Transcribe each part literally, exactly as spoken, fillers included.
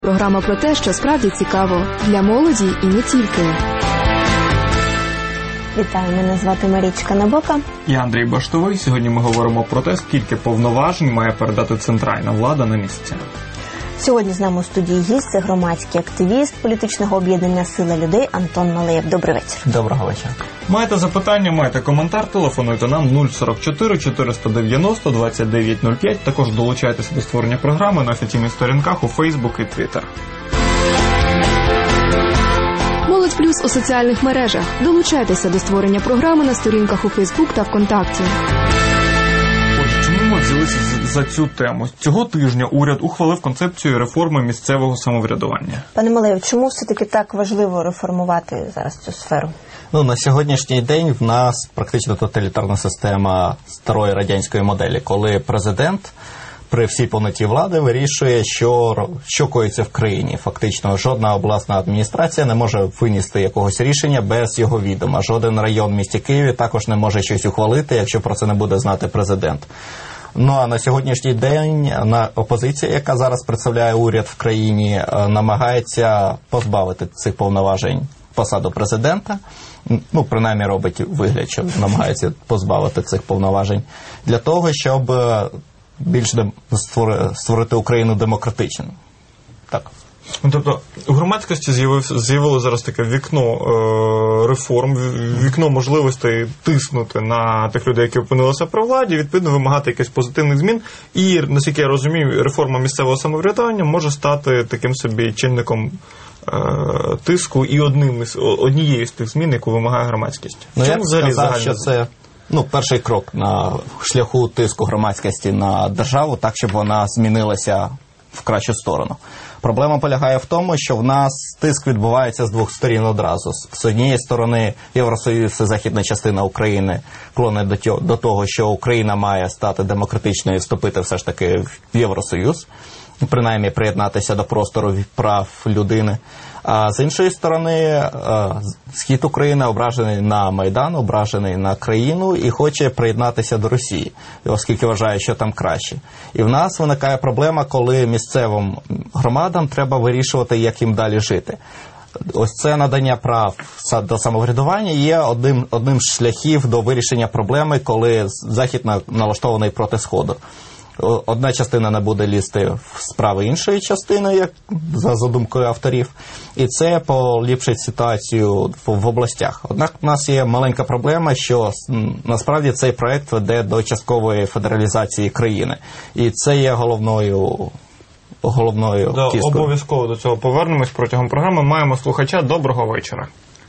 Програма про те, що справді цікаво для молоді і не тільки. Вітаю, мене звати Марічка Набока. Я Андрій Баштовий. Сьогодні ми говоримо про те, скільки повноважень має передати центральна влада на місця. Сьогодні з нами у студії гість, це громадський активіст політичного об'єднання «Сила людей» Антон Малеєв. Добрий вечір. Доброго вечора. Маєте запитання, маєте коментар, телефонуйте нам нуль сорок чотири чотириста дев'яносто двадцять дев'ять нуль п'ять. Також долучайтеся до створення програми на офіційних сторінках у Фейсбук і Твіттер. Молодь плюс у соціальних мережах. Долучайтеся до створення програми на сторінках у Фейсбук та ВКонтакті. Чому ми взялися за цю тему? Цього тижня уряд ухвалив концепцію реформи місцевого самоврядування. Пане Малеєв, чому все-таки так важливо реформувати зараз цю сферу? Ну, на сьогоднішній день в нас практично тоталітарна система старої радянської моделі, коли президент при всій повноті влади вирішує, що, що коїться в країні. Фактично, жодна обласна адміністрація не може винести якогось рішення без його відома. Жоден район в місті Києві також не може щось ухвалити, якщо про це не буде знати президент. Ну, а на сьогоднішній день на опозиція, яка зараз представляє уряд в країні, намагається позбавити цих повноважень посаду президента. Ну, принаймні робить вигляд, що намагається позбавити цих повноважень для того, щоб більш створити Україну демократичною. Так. Тобто у громадськості з'явилося зараз таке вікно е, реформ, вікно можливостей тиснути на тих людей, які опинилися при владі, відповідно вимагати якихось позитивних змін. І, наскільки я розумію, реформа місцевого самоврядування може стати таким собі чинником е, тиску і одним із, однією з тих змін, яку вимагає громадськість. Ну, я б сказав, загальна... що це ну, перший крок на шляху тиску громадськості на державу, так, щоб вона змінилася в кращу сторону. Проблема полягає в тому, що в нас тиск відбувається з двох сторін одразу. З однієї сторони, Євросоюз і західна частина України клонить до того, що Україна має стати демократичною і вступити все ж таки в Євросоюз, принаймні приєднатися до простору прав людини. А з іншої сторони, схід України ображений на Майдан, ображений на країну і хоче приєднатися до Росії, оскільки вважає, що там краще. І в нас виникає проблема, коли місцевим громадам треба вирішувати, як їм далі жити. Ось це надання прав до самоврядування є одним, одним з шляхів до вирішення проблеми, коли Захід налаштований проти Сходу. Одна частина не буде лізти в справи іншої частини, як за задумкою авторів, і це поліпшить ситуацію в областях. Однак у нас є маленька проблема, що насправді цей проект веде до часткової федералізації країни. І це є головною, головною да, кісткою. Обов'язково до цього повернемось протягом програми. Маємо слухача. Доброго вечора.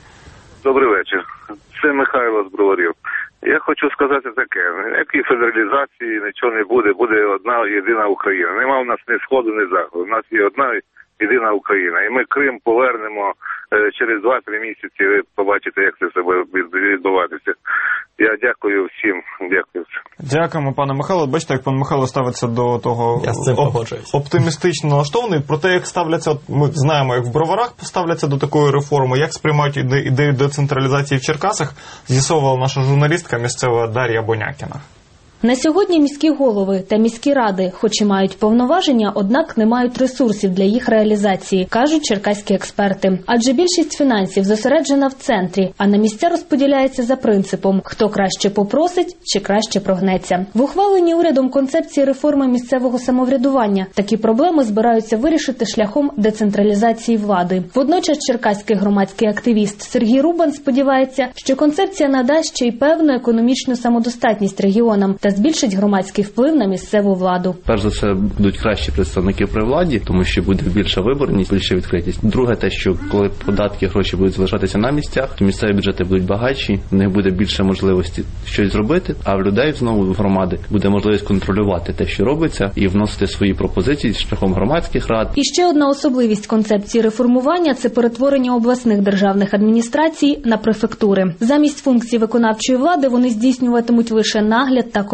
Добрий вечір. Це Михайло з Броварів. Я хочу сказати таке, ніякої федералізації нічого не буде, буде одна єдина Україна. Нема в нас ні Сходу, ні Заходу, у нас є одна єдина Україна. І ми Крим повернемо через два-три місяці, ви побачите, як це все буде відбуватися. Я дякую всім, дякую. Дякуємо, пане Михайло. Бачите, як пан Михайло ставиться до того оп- оптимістично налаштований. Про те, як ставляться, ми знаємо, як в Броварах ставляться до такої реформи, як сприймають ідею децентралізації в Черкасах, з'ясовувала наша журналістка місцева Дар'я Бонякіна. На сьогодні міські голови та міські ради, хоч і мають повноваження, однак не мають ресурсів для їх реалізації, кажуть черкаські експерти. Адже більшість фінансів зосереджена в центрі, а на місця розподіляється за принципом «хто краще попросить, чи краще прогнеться». В ухваленні урядом концепції реформи місцевого самоврядування такі проблеми збираються вирішити шляхом децентралізації влади. Водночас черкаський громадський активіст Сергій Рубан сподівається, що концепція надасть ще й певну економічну самодостатність регіонам та збільшить громадський вплив на місцеву владу. Перш за все, будуть кращі представники при владі, тому що буде більша виборність, більша відкритість. Друге, те, що коли податки, гроші будуть залишатися на місцях, то місцеві бюджети будуть багатші, в них буде більше можливості щось зробити, а в людей, знову в громади, буде можливість контролювати те, що робиться, і вносити свої пропозиції шляхом громадських рад. І ще одна особливість концепції реформування – це перетворення обласних державних адміністрацій на префектури. Замість функцій виконавчої влади вони здійснюватимуть лише нагляд та контроль.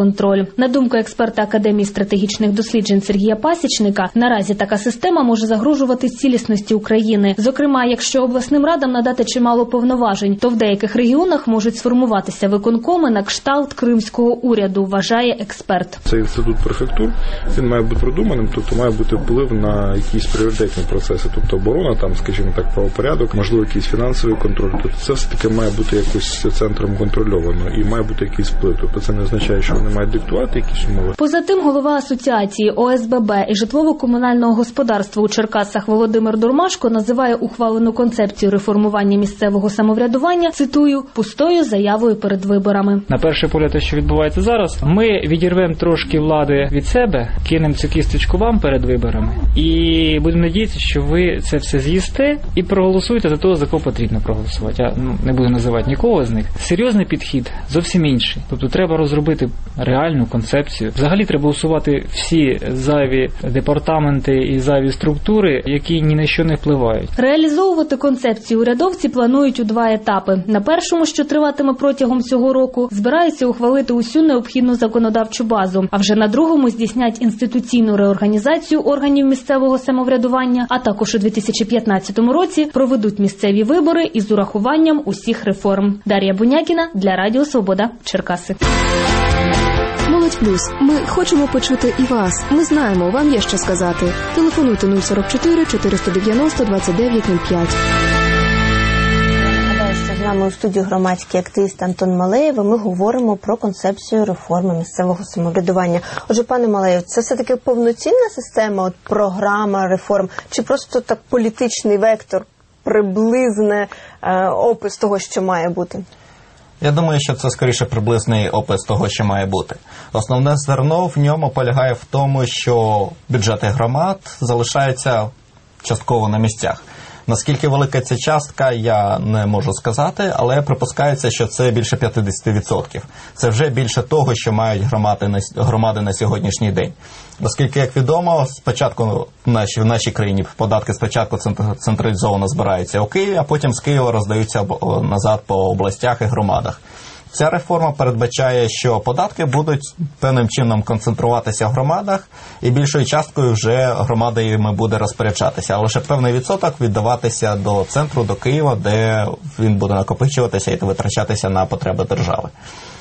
контроль. На думку експерта Академії стратегічних досліджень Сергія Пасічника, наразі така система може загрожувати цілісності України. Зокрема, якщо обласним радам надати чимало повноважень, то в деяких регіонах можуть сформуватися виконкоми на кшталт кримського уряду, вважає експерт. Цей інститут префектур, він має бути продуманим, тобто має бути вплив на якісь пріоритетні процеси, тобто оборона, там, скажімо так, правопорядок, можливо, якийсь фінансовий контроль. Тобто це все-таки має бути якось центром контрольовано і має бути якийсь вплив. Тобто це не означає, що вони мають диктувати якісь умови. Поза тим, голова асоціації О С Б Б і житлово-комунального господарства у Черкасах Володимир Дурмашко називає ухвалену концепцію реформування місцевого самоврядування, цитую, пустою заявою перед виборами. На перший погляд, те, що відбувається зараз, ми відірвемо трошки влади від себе, кинемо цю кісточку вам перед виборами і будемо надіятися, що ви це все з'їсте і проголосуєте за того, за кого потрібно проголосувати. Я ну, не буду називати нікого з них. Серйозний підхід зовсім інший. Тобто треба розробити реальну концепцію. Взагалі треба усувати всі зайві департаменти і зайві структури, які ні на що не впливають. Реалізовувати концепцію урядовці планують у два етапи. На першому, що триватиме протягом цього року, збираються ухвалити усю необхідну законодавчу базу, а вже на другому здійснять інституційну реорганізацію органів місцевого самоврядування, а також у дві тисячі п'ятнадцятому році проведуть місцеві вибори із урахуванням усіх реформ. Дар'я Бунякіна для Радіо Свобода, Черкаси. Молодь Плюс. Ми хочемо почути і вас. Ми знаємо, вам є що сказати. Телефонуйте нуль сорок чотири чотириста дев'яносто двадцять дев'ять нуль п'ять. З нами у студії громадський активіст Антон Малеєв, і ми говоримо про концепцію реформи місцевого самоврядування. Отже, пане Малеєв, це все-таки повноцінна система, от програма реформ, чи просто так політичний вектор, приблизне е, опис того, що має бути? Я думаю, що це скоріше приблизний опис того, що має бути. Основне зерно в ньому полягає в тому, що бюджети громад залишаються частково на місцях. Наскільки велика ця частка, я не можу сказати, але припускається, що це більше п'ятдесят відсотків. Це вже більше того, що мають громади на, громади на сьогоднішній день. Оскільки, як відомо, спочатку в нашій, в нашій країні податки спочатку централізовано збираються у Києві, а потім з Києва роздаються назад по областях і громадах. Ця реформа передбачає, що податки будуть певним чином концентруватися в громадах, і більшою часткою вже громадами буде розпоряджатися, а лише певний відсоток віддаватися до центру, до Києва, де він буде накопичуватися і витрачатися на потреби держави.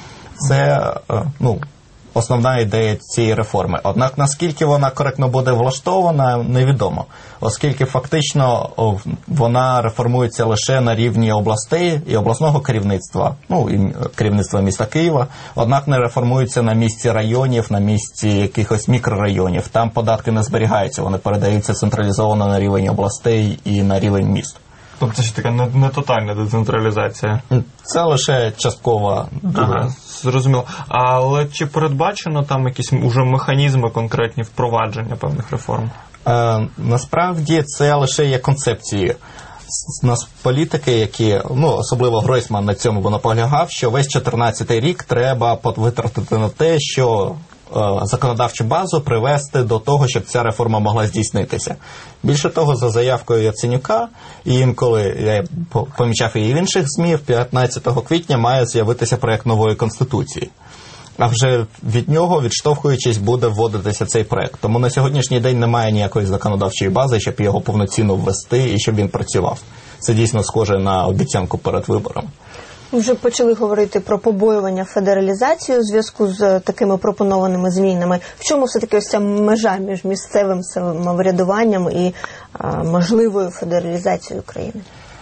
Це, ну, основна ідея цієї реформи. Однак, наскільки вона коректно буде влаштована, невідомо. Оскільки фактично вона реформується лише на рівні областей і обласного керівництва, ну, і керівництва міста Києва, однак не реформується на місці районів, на місці якихось мікрорайонів. Там податки не зберігаються, вони передаються централізовано на рівень областей і на рівень міст. Тобто це ж така не, не тотальна децентралізація? Це лише часткова. Ага, зрозуміло. Але чи передбачено там якісь уже механізми конкретні впровадження певних реформ? Е, насправді це лише є концепції. Нас політики, які, ну, особливо Гройсман на цьому наполягав, що весь чотирнадцятий рік треба витратити на те, що законодавчу базу привести до того, щоб ця реформа могла здійснитися. Більше того, за заявкою Яценюка, і інколи я помічав її в інших ЗМІ, п'ятнадцятого квітня має з'явитися проєкт нової Конституції. А вже від нього, відштовхуючись, буде вводитися цей проєкт. Тому на сьогоднішній день немає ніякої законодавчої бази, щоб його повноцінно ввести і щоб він працював. Це дійсно схоже на обіцянку перед виборами. Вже почали говорити про побоювання федералізації у зв'язку з такими пропонованими змінами. В чому все-таки ось ця межа між місцевим самоврядуванням і а, можливою федералізацією країни?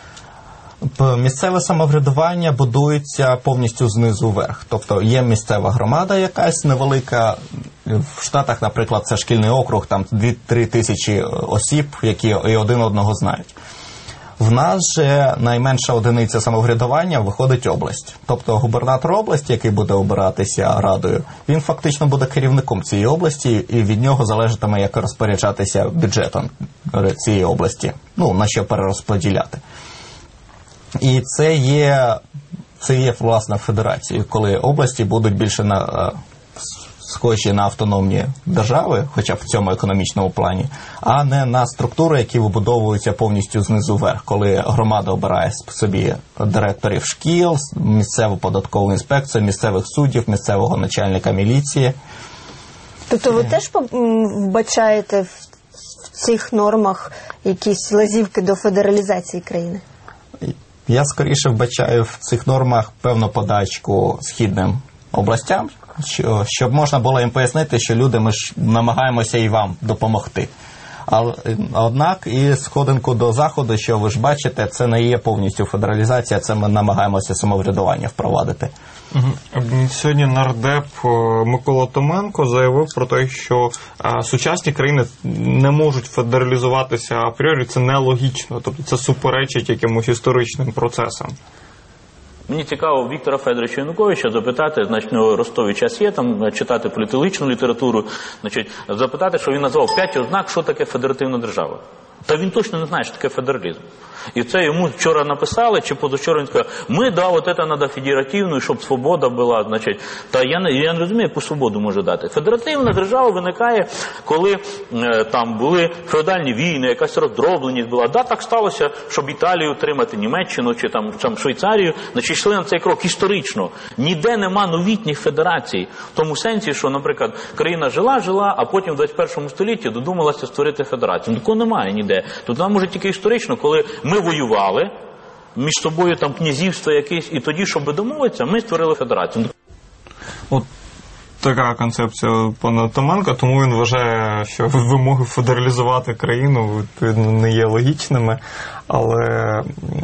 Місцеве самоврядування будується повністю знизу вверх. Тобто є місцева громада якась невелика. В Штатах, наприклад, це шкільний округ, там дві-три тисячі осіб, які і один одного знають. В нас же найменша одиниця самоврядування виходить область. Тобто губернатор області, який буде обиратися радою, він фактично буде керівником цієї області, і від нього залежатиме, як розпоряджатися бюджетом цієї області, ну, на що перерозподіляти. І це є, це є власне федерацією, коли області будуть більше на, схожі на автономні держави, хоча б в цьому економічному плані, а не на структури, які вибудовуються повністю знизу вверх, коли громада обирає собі директорів шкіл, місцеву податкову інспекцію, місцевих суддів, місцевого начальника міліції. Тобто ви теж вбачаєте в цих нормах якісь лазівки до федералізації країни? Я скоріше вбачаю в цих нормах певну подачку східним областям, що, щоб можна було їм пояснити, що люди, ми ж намагаємося і вам допомогти. А, однак і сходинку до Заходу, що ви ж бачите, це не є повністю федералізація, це ми намагаємося самоврядування впровадити. Угу. Сьогодні нардеп Микола Томенко заявив про те, що а, сучасні країни не можуть федералізуватися апріорі, це нелогічно, тобто це суперечить якимось історичним процесам. Мені цікаво Віктора Федоровича Януковича запитати, значить, у Ростові час є, там читати політичну літературу, значить, запитати, що він назвав п'ять ознак, що таке федеративна держава. Та він точно не знає, що таке федералізм. І це йому вчора написали, чи позавчора він сказав, ми, да, от це треба федеративну, щоб свобода була, значить. Та я не, я не розумію, яку свободу може дати. Федеративна держава виникає, коли е, там були феодальні війни, якась роздробленість була. Да, так сталося, щоб Італію отримати, Німеччину, чи там, там Швейцарію, значить, йшли на цей крок історично. Ніде нема новітніх федерацій. В тому сенсі, що, наприклад, країна жила, жила, а потім в двадцять першому столітті додумалася створити федерацію. Такого немає ніде. Тут нам може тільки історично, коли ми воювали, між собою там князівство якесь, і тоді, щоб домовитися, ми створили федерацію. От така концепція пана Томенка, тому він вважає, що вимоги федералізувати країну відповідно не є логічними, але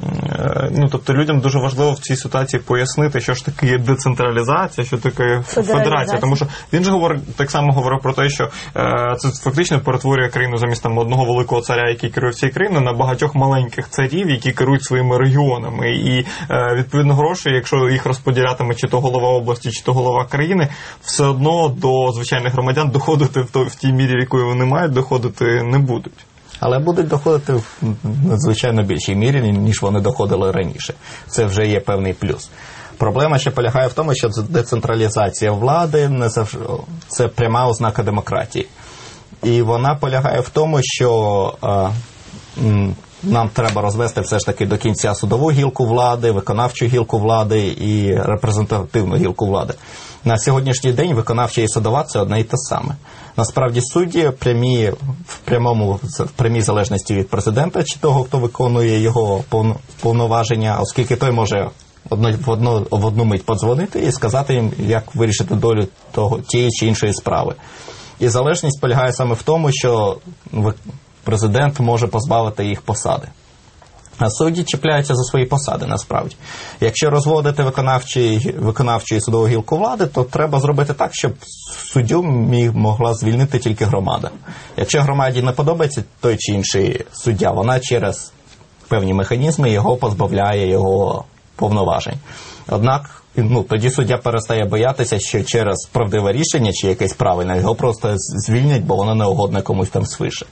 ну, тобто людям дуже важливо в цій ситуації пояснити, що ж таке є децентралізація, що таке федерація, тому що він же говорить, так само говорив про те, що е, це фактично перетворює країну замість там одного великого царя, який керує всією країною, на багатьох маленьких царів, які керують своїми регіонами, і е, відповідно гроші, якщо їх розподілятиме чи то голова області, чи то голова країни, все одно до звичайних громадян доходити в, то, в тій мірі, в якої вони мають доходити, не будуть. Але будуть доходити в надзвичайно більшій мірі, ніж вони доходили раніше. Це вже є певний плюс. Проблема ще полягає в тому, що децентралізація влади не завжди це пряма ознака демократії. І вона полягає в тому, що а, м, нам треба розвести все ж таки до кінця судову гілку влади, виконавчу гілку влади і репрезентативну гілку влади. На сьогоднішній день виконавча і судова – це одне і те саме. Насправді судді прямі, в, прямому, в прямій залежності від президента чи того, хто виконує його повноваження, оскільки той може одно, в, одно, в одну мить подзвонити і сказати їм, як вирішити долю того, тієї чи іншої справи. І залежність полягає саме в тому, що президент може позбавити їх посади. А судді чіпляються за свої посади, насправді. Якщо розводити виконавчу і судову гілку влади, то треба зробити так, щоб суддю міг, могла звільнити тільки громада. Якщо громаді не подобається той чи інший суддя, вона через певні механізми його позбавляє його повноважень. Однак, ну, тоді суддя перестає боятися, що через правдиве рішення чи якесь правильне його просто звільнять, бо воно не угодне комусь там свише.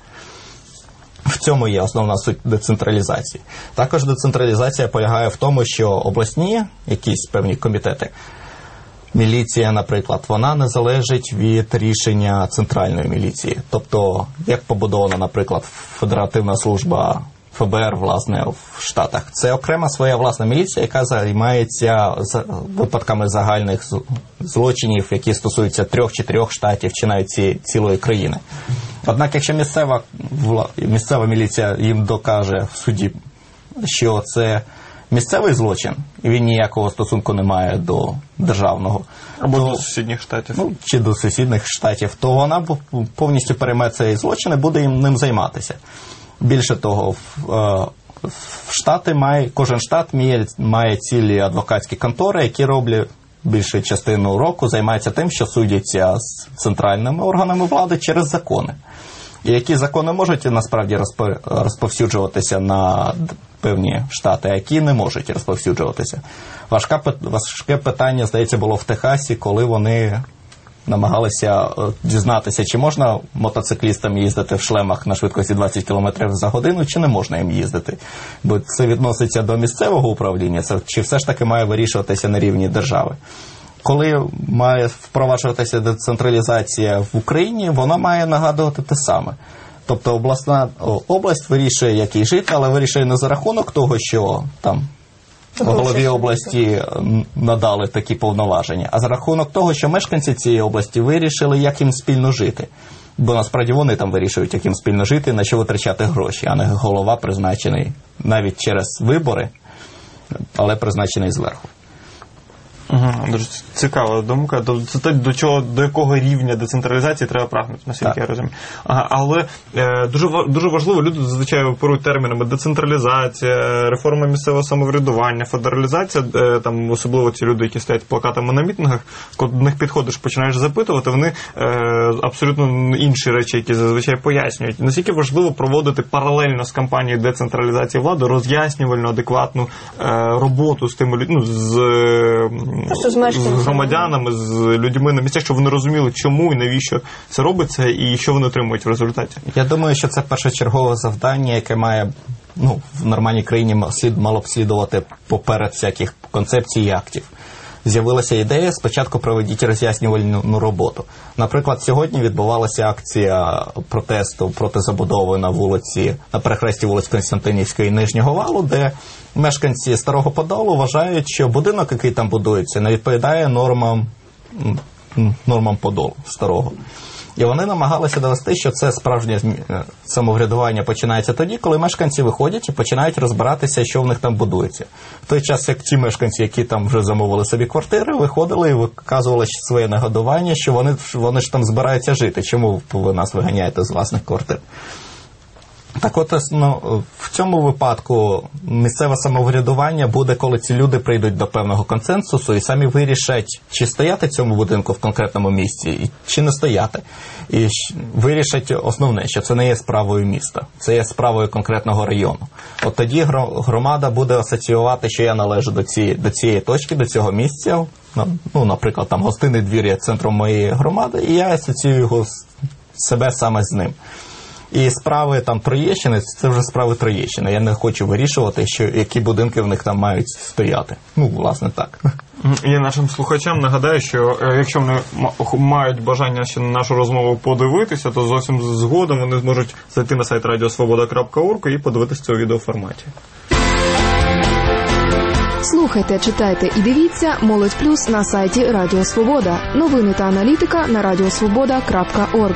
В цьому є основна суть децентралізації. Також децентралізація полягає в тому, що обласні якісь певні комітети, міліція, наприклад, вона не залежить від рішення центральної міліції. Тобто, як побудована, наприклад, Федеративна служба Ф Б Р, власне, в Штатах. Це окрема своя власна міліція, яка займається випадками загальних злочинів, які стосуються трьох-чотирьох штатів чи навіть ці, цілої країни. Однак, якщо місцева, місцева міліція їм докаже в суді, що це місцевий злочин, і він ніякого стосунку не має до державного, або то, до сусідніх штатів, ну, чи до сусідніх штатів, то вона повністю перейме цей злочин і буде їм ним займатися. Більше того, в, в штати має, кожен штат має, має цілі адвокатські контори, які роблять більшу частину року, займаються тим, що судяться з центральними органами влади через закони. І які закони можуть насправді розповсюджуватися на певні штати, а які не можуть розповсюджуватися. Важка, важке питання, здається, було в Техасі, коли вони намагалися дізнатися, чи можна мотоциклістам їздити в шлемах на швидкості двадцять кілометрів за годину, чи не можна їм їздити. Бо це відноситься до місцевого управління, це, чи все ж таки має вирішуватися на рівні держави. коли має впроваджуватися децентралізація в Україні, вона має нагадувати те саме. Тобто обласна область вирішує, як їй жити, але вирішує не за рахунок того, що там голові області надали такі повноваження, а за рахунок того, що мешканці цієї області вирішили, як їм спільно жити. Бо насправді вони там вирішують, як їм спільно жити, на що витрачати гроші, а не голова призначений навіть через вибори, але призначений зверху. Ага, дуже цікава думка. Це те, до чого, до якого рівня децентралізації треба прагнути, наскільки я розумію. Ага, але е, дуже, дуже важливо, люди зазвичай оперують термінами децентралізація, реформа місцевого самоврядування, федералізація, е, там особливо ці люди, які стоять плакатами на мітингах, коли до них підходиш, починаєш запитувати, вони е, абсолютно інші речі, які зазвичай пояснюють. Наскільки важливо проводити паралельно з кампанією децентралізації влади роз'яснювальну, адекватну е, роботу з тими людьми, ну, з Просто з з громадянами, з людьми на місцях, щоб вони розуміли, чому і навіщо це робиться, і що вони отримують в результаті. Я думаю, що це першочергове завдання, яке має, ну, в нормальній країні слід, мало б слідувати поперед всяких концепцій і актів. З'явилася ідея, спочатку проведіть роз'яснювальну роботу. Наприклад, сьогодні відбувалася акція протесту проти забудови на вулиці, на перехресті вулиць Константинівської і Нижнього Валу, де мешканці Старого Подолу вважають, що будинок, який там будується, не відповідає нормам, нормам Подолу старого. І вони намагалися довести, що це справжнє самоврядування починається тоді, коли мешканці виходять і починають розбиратися, що в них там будується. В той час, як ті мешканці, які там вже замовили собі квартири, виходили і виказували своє негодування, що вони, вони ж там збираються жити. Чому ви нас виганяєте з власних квартир? Так от, ну, в цьому випадку місцеве самоврядування буде, коли ці люди прийдуть до певного консенсусу і самі вирішать, чи стояти в цьому будинку в конкретному місці, чи не стояти. І вирішать основне, що це не є справою міста, це є справою конкретного району. От тоді громада буде асоціювати, що я належу до цієї, до цієї точки, до цього місця. Ну, наприклад, там Гостинний двір є центром моєї громади, і я асоціюю його себе саме з ним. І справи там Троєщини, це вже справи Троєщини. Я не хочу вирішувати, що, які будинки в них там мають стояти. Ну, власне, так. Я нашим слухачам нагадаю, що якщо вони мають бажання ще на нашу розмову подивитися, то зовсім згодом вони зможуть зайти на сайт радіо свобода крапка орг і подивитися це у відеоформаті. Слухайте, читайте і дивіться «Молодь Плюс» на сайті Радіо Свобода. Новини та аналітика на радіо свобода крапка орг.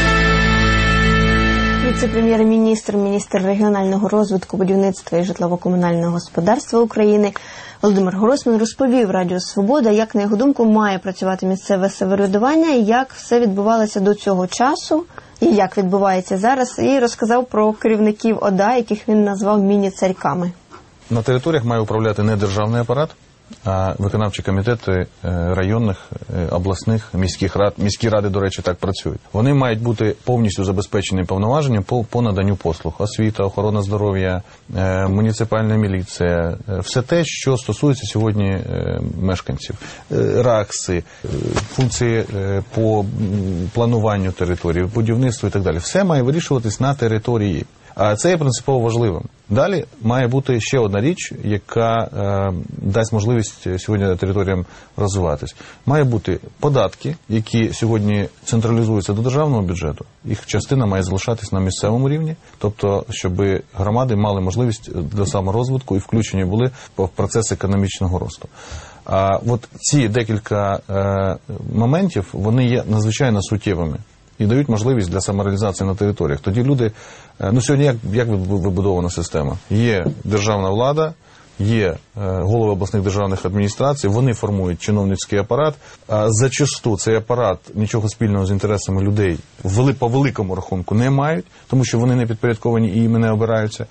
Віце-прем'єр-міністр, міністр регіонального розвитку, будівництва і житлово-комунального господарства України Володимир Гройсман розповів Радіо Свобода, як, на його думку, має працювати місцеве самоврядування, і як все відбувалося до цього часу, і як відбувається зараз, і розказав про керівників ОДА, яких він назвав міні-царьками. На територіях має управляти не державний апарат, а виконавчі комітети районних, обласних, міських рад. Міські ради, до речі, так працюють. Вони мають бути повністю забезпечені повноваженням по, по наданню послуг. Освіта, охорона здоров'я, муніципальна міліція. Все те, що стосується сьогодні мешканців. РАКСи, функції по плануванню території, будівництву і так далі. Все має вирішуватись на території. А це є принципово важливим. Далі має бути ще одна річ, яка е, дасть можливість сьогодні територіям розвиватись. Має бути податки, які сьогодні централізуються до державного бюджету. Їх частина має залишатись на місцевому рівні, тобто, щоб громади мали можливість до саморозвитку і включені були в процес економічного росту. А от ці декілька е, моментів, вони є надзвичайно суттєвими і дають можливість для самореалізації на територіях. Тоді люди, ну сьогодні як, як вибудована система? Є державна влада, є голови обласних державних адміністрацій, вони формують чиновницький апарат. А зачасту цей апарат нічого спільного з інтересами людей по великому рахунку не мають, тому що вони не підпорядковані і іми не обираються.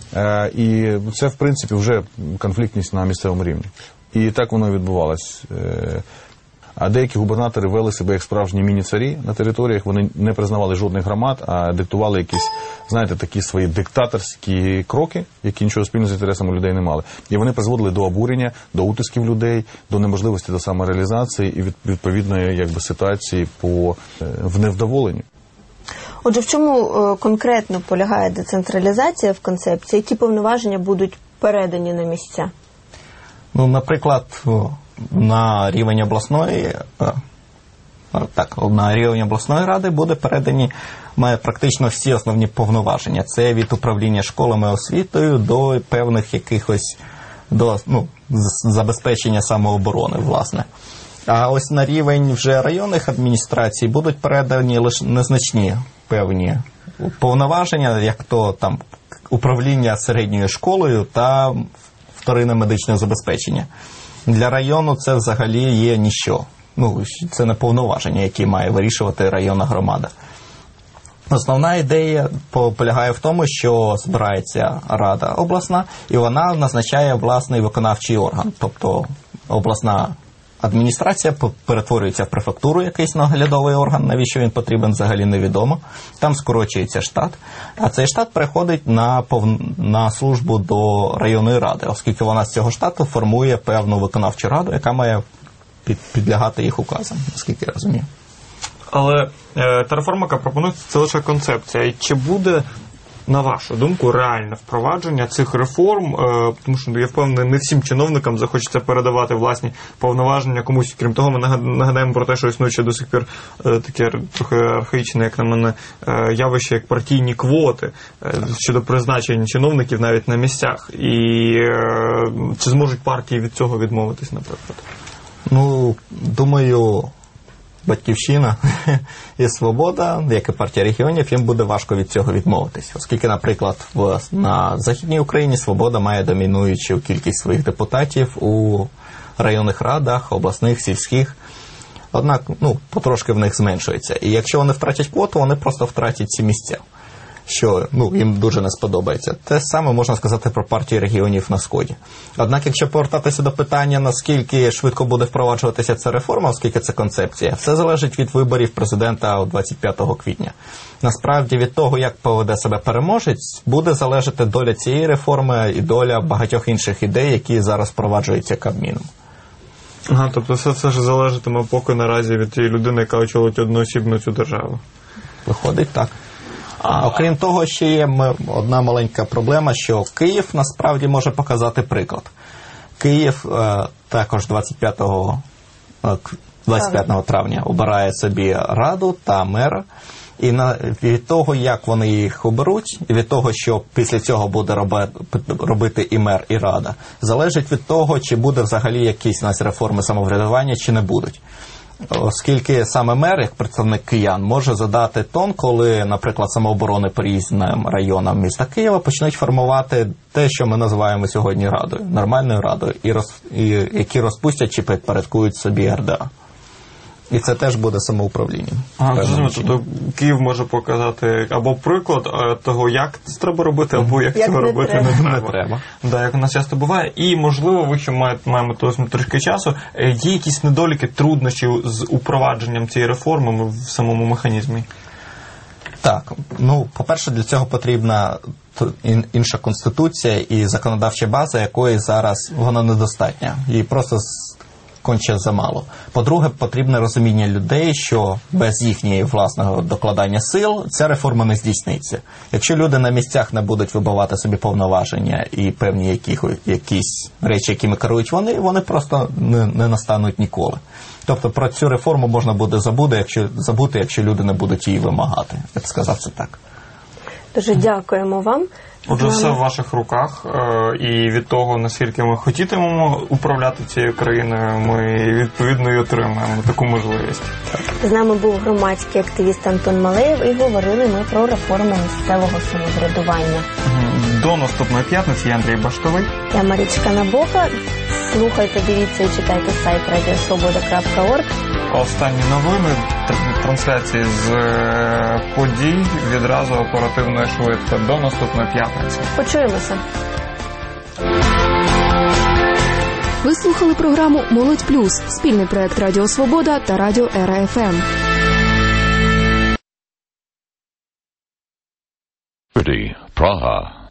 І це, в принципі, вже конфліктність на місцевому рівні. І так воно і відбувалось. А деякі губернатори вели себе як справжні міні-царі на територіях, вони не признавали жодних громад, а диктували якісь, знаєте, такі свої диктаторські кроки, які нічого спільного з інтересами людей не мали. І вони призводили до обурення, до утисків людей, до неможливості до самореалізації і відповідної, якби, ситуації по в невдоволенню. Отже, в чому конкретно полягає децентралізація в концепції? Які повноваження будуть передані на місця? Ну, наприклад, на рівень обласної так, на рівень обласної ради буде передані має практично всі основні повноваження. Це від управління школами освітою до певних якихось до ну, забезпечення самооборони, власне. А ось на рівень вже районних адміністрацій будуть передані лише незначні певні повноваження, як то там управління середньою школою та вторинне медичне забезпечення. Для району це взагалі є ніщо. Ну, це не повноваження, які має вирішувати районна громада. Основна ідея полягає в тому, що збирається рада обласна, і вона назначає власний виконавчий орган. Тобто обласна адміністрація перетворюється в префектуру, якийсь наглядовий орган, навіщо він потрібен, взагалі невідомо. Там скорочується штат, а цей штат переходить на, пов... на службу до районної ради, оскільки вона з цього штату формує певну виконавчу раду, яка має під... підлягати їх указам, наскільки я розумію. Але е, та реформа, яка пропонується, це лише концепція. І чи буде, на вашу думку, реальне впровадження цих реформ? Е, тому що, я впевнений, не всім чиновникам захочеться передавати власні повноваження комусь. Крім того, ми нагадаємо про те, що існує ще до сих пір е, таке трохи архаїчне, як на мене, е, явище, як партійні квоти е, щодо призначення чиновників навіть на місцях. І е, чи зможуть партії від цього відмовитись, наприклад? Ну, думаю... Батьківщина і Свобода, як і партія регіонів, їм буде важко від цього відмовитись. Оскільки, наприклад, в, на Західній Україні Свобода має домінуючу кількість своїх депутатів у районних радах, обласних, сільських. Однак, ну, потрошки в них зменшується. І якщо вони втратять квоту, вони просто втратять ці місця, що ну, їм дуже не сподобається. Те саме можна сказати про партію регіонів на Сході. Однак, якщо повертатися до питання, наскільки швидко буде впроваджуватися ця реформа, оскільки це концепція, все залежить від виборів президента двадцять п'ятого квітня. Насправді, від того, як поведе себе переможець, буде залежати доля цієї реформи і доля багатьох інших ідей, які зараз впроваджуються Кабміном. Ага, тобто все, все ж залежатиме поки наразі від тієї людини, яка очолить одноосібну цю державу. Виходить так. А окрім того, ще є одна маленька проблема, що Київ насправді може показати приклад. Київ е, також двадцять п'ятого травня обирає собі раду та мера. І на, від того, як вони їх оберуть, і від того, що після цього буде роби, робити і мер, і рада, залежить від того, чи буде взагалі якісь у нас реформи самоврядування, чи не будуть. Оскільки саме мер, як представник киян, може задати тон, коли, наприклад, самооборони по різним районам міста Києва почнуть формувати те, що ми називаємо сьогодні радою, нормальною радою, і, роз, і які розпустять чи підпорядкують собі ер де а. І це теж буде самоуправлінням. Ага, тобто Київ може показати або приклад того, як це треба робити, або як, як цього не робити треба. не треба. Не треба. Да, як у нас часто буває. І, можливо, ви ще маємо трішки часу, є якісь недоліки, труднощі з упровадженням цієї реформи в самому механізмі? Так. Ну, по-перше, для цього потрібна інша конституція і законодавча база, якої зараз вона недостатня. Її просто конче замало. По-друге, потрібне розуміння людей, що без їхньої власного докладання сил ця реформа не здійсниться. Якщо люди на місцях не будуть вибивати собі повноваження і певні яких, якісь речі, якими керують вони, вони просто не, не настануть ніколи. Тобто про цю реформу можна буде забути, якщо, забути, якщо люди не будуть її вимагати. Я б сказав це так. Дуже дякуємо вам. Отже, все в ваших руках, і від того, наскільки ми хотітимемо управляти цією країною, ми відповідно і отримаємо таку можливість. З нами був громадський активіст Антон Малеєв, і говорили ми про реформу місцевого самоврядування. До наступної п'ятниці. Я Андрій Баштовий. Я Марічка Набока. Слухайте, дивіться і читайте сайт радіо свобода крапка орг. Останні новини, трансляції з подій відразу оперативно і швидко. До наступної п'ятниці. Почуємося. Ви слухали програму «Молодь плюс» – спільний проект Радіо Свобода та Радіо Ера еф ем. Praha